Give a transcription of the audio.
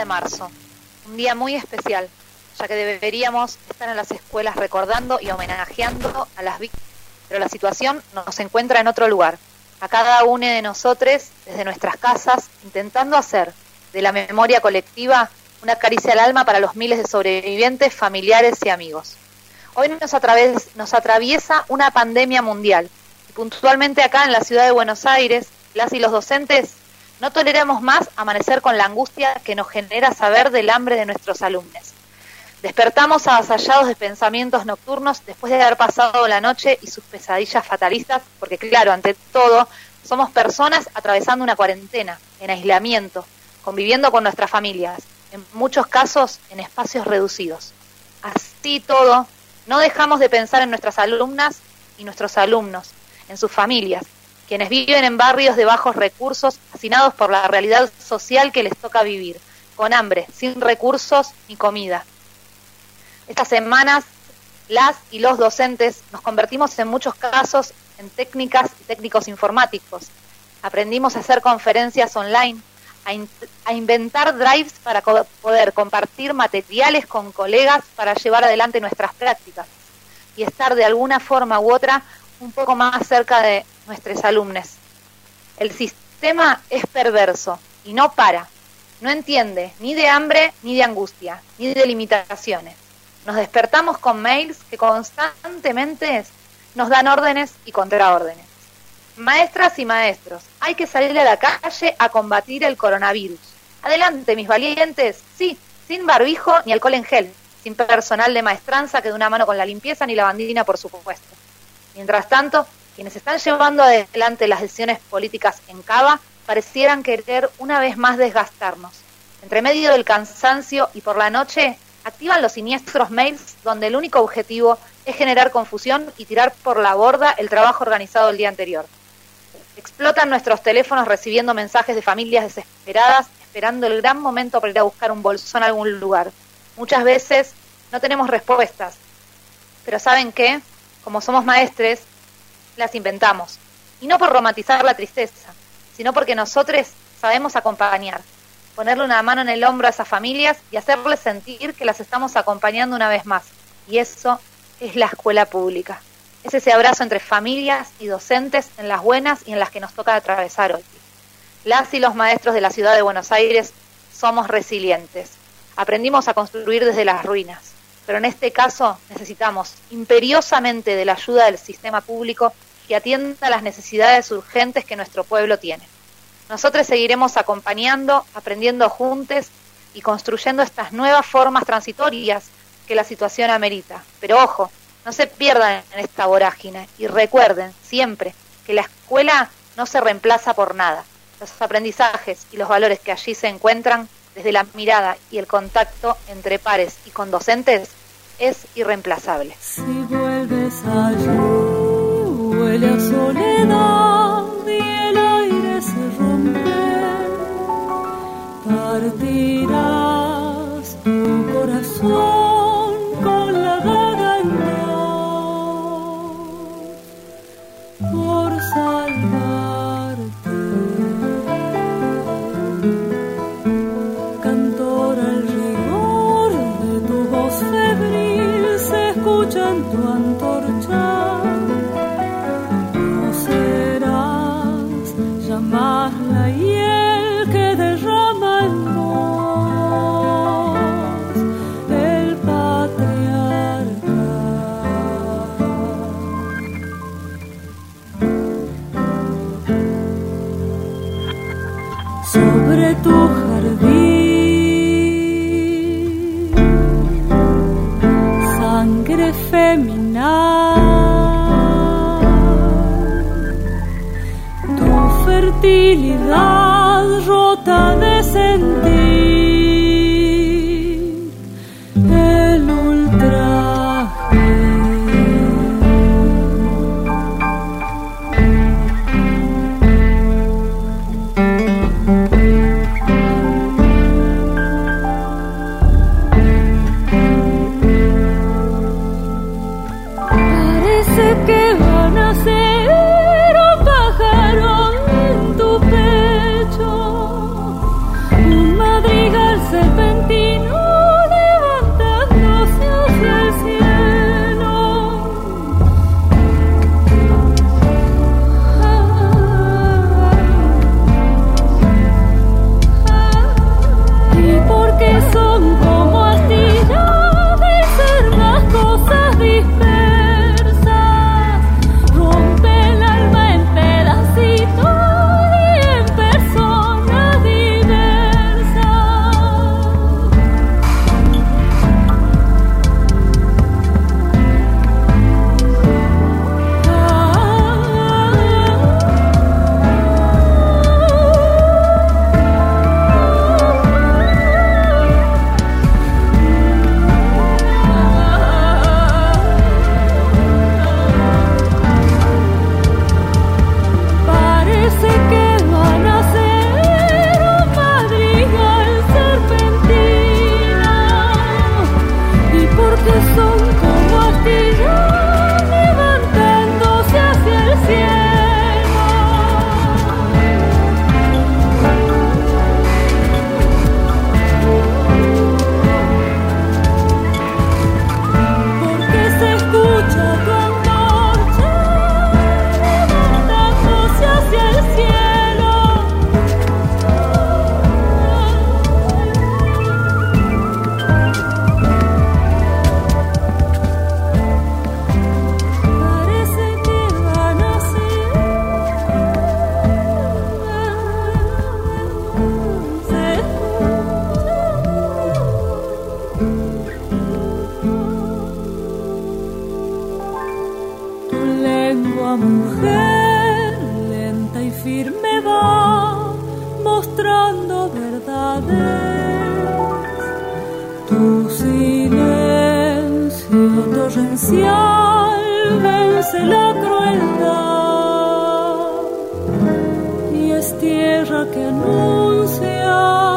de marzo, un día muy especial, ya que deberíamos estar en las escuelas recordando y homenajeando a las víctimas, pero la situación nos encuentra en otro lugar, a cada uno de nosotros, desde nuestras casas, intentando hacer de la memoria colectiva una caricia al alma para los miles de sobrevivientes, familiares y amigos. Hoy nos atraviesa una pandemia mundial, y puntualmente acá en la ciudad de Buenos Aires, las y los docentes no toleramos más amanecer con la angustia que nos genera saber del hambre de nuestros alumnos. Despertamos avasallados de pensamientos nocturnos después de haber pasado la noche y sus pesadillas fatalistas, porque claro, ante todo, somos personas atravesando una cuarentena, en aislamiento, conviviendo con nuestras familias, en muchos casos en espacios reducidos. Así todo, no dejamos de pensar en nuestras alumnas y nuestros alumnos, en sus familias, quienes viven en barrios de bajos recursos, hacinados por la realidad social que les toca vivir, con hambre, sin recursos ni comida. Estas semanas, las y los docentes nos convertimos en muchos casos en técnicas y técnicos informáticos. Aprendimos a hacer conferencias online, a inventar drives para poder compartir materiales con colegas para llevar adelante nuestras prácticas y estar de alguna forma u otra un poco más cerca de nuestros alumnos. El sistema es perverso y no para, no entiende ni de hambre ni de angustia, ni de limitaciones. Nos despertamos con mails que constantemente nos dan órdenes y contraórdenes. Maestras y maestros, hay que salir a la calle a combatir el coronavirus. Adelante, mis valientes, sí, sin barbijo ni alcohol en gel, sin personal de maestranza que dé una mano con la limpieza ni la bandina, por supuesto. Mientras tanto, quienes están llevando adelante las decisiones políticas en Cava parecieran querer una vez más desgastarnos. Entre medio del cansancio y por la noche, activan los siniestros mails donde el único objetivo es generar confusión y tirar por la borda el trabajo organizado el día anterior. Explotan nuestros teléfonos recibiendo mensajes de familias desesperadas, esperando el gran momento para ir a buscar un bolsón a algún lugar. Muchas veces no tenemos respuestas, pero ¿saben qué? Como somos maestres, las inventamos. Y no por romantizar la tristeza, sino porque nosotros sabemos acompañar, ponerle una mano en el hombro a esas familias y hacerles sentir que las estamos acompañando una vez más. Y eso es la escuela pública. Es ese abrazo entre familias y docentes en las buenas y en las que nos toca atravesar hoy. Las y los maestros de la ciudad de Buenos Aires somos resilientes. Aprendimos a construir desde las ruinas, pero en este caso necesitamos imperiosamente de la ayuda del sistema público que atienda las necesidades urgentes que nuestro pueblo tiene. Nosotros seguiremos acompañando, aprendiendo juntos y construyendo estas nuevas formas transitorias que la situación amerita. Pero ojo, no se pierdan en esta vorágine y recuerden siempre que la escuela no se reemplaza por nada. Los aprendizajes y los valores que allí se encuentran desde la mirada y el contacto entre pares y con docentes es irreemplazable. Si vuelves allí, huele a soledad y el aire se rompe, partirás tu corazón con la daga en dos por salvarte. Cantor al rigor de tu voz febril se escucha en tu antorcha. No serás llamar la hiel que derrama en vos el patriarca. Sobre tu jardín, sangre feminal, tu fertilidad rota de sentir el ultraje. Parece que va a nacer un pájaro en tu pecho, un madrigal se mujer lenta y firme va mostrando verdades. Tu silencio torrencial vence la crueldad y es tierra que anuncia